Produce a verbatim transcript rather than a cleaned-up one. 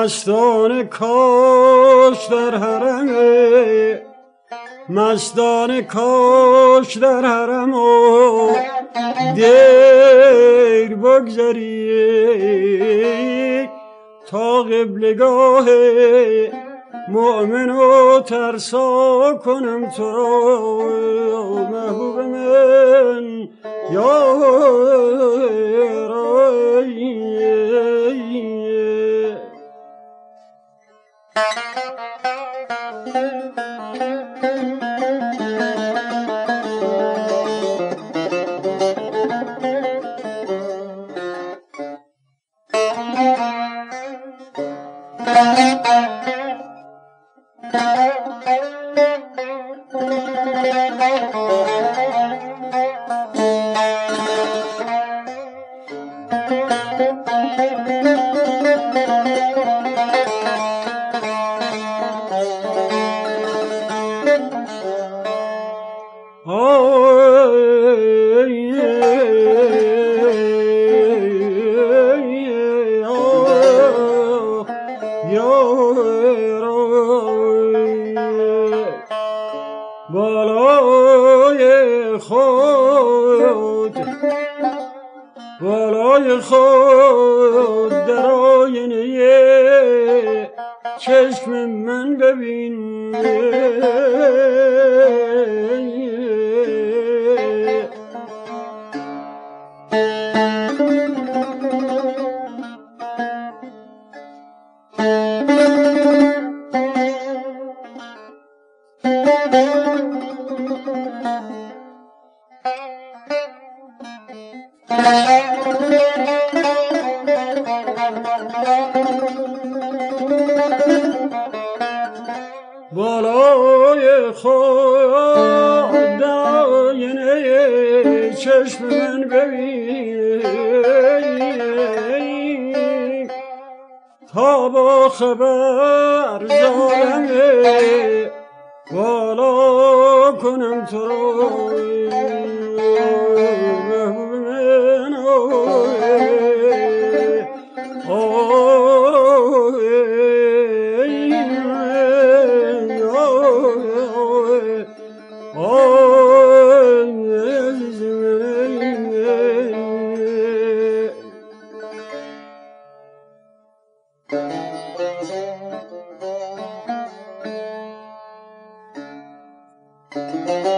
مستان کاش در حرم، مستان کاش در حرم و دیر بگذارید تا قبلگاه مؤمن و ترسا کنم تو را محبوب من یا رای. بالای خود بالای خود در آینه چشم من ببین، بالای خود در آینه چشم من ببین تا با خبر ظالمه بالا کنم تو را محبوب من. Thank you.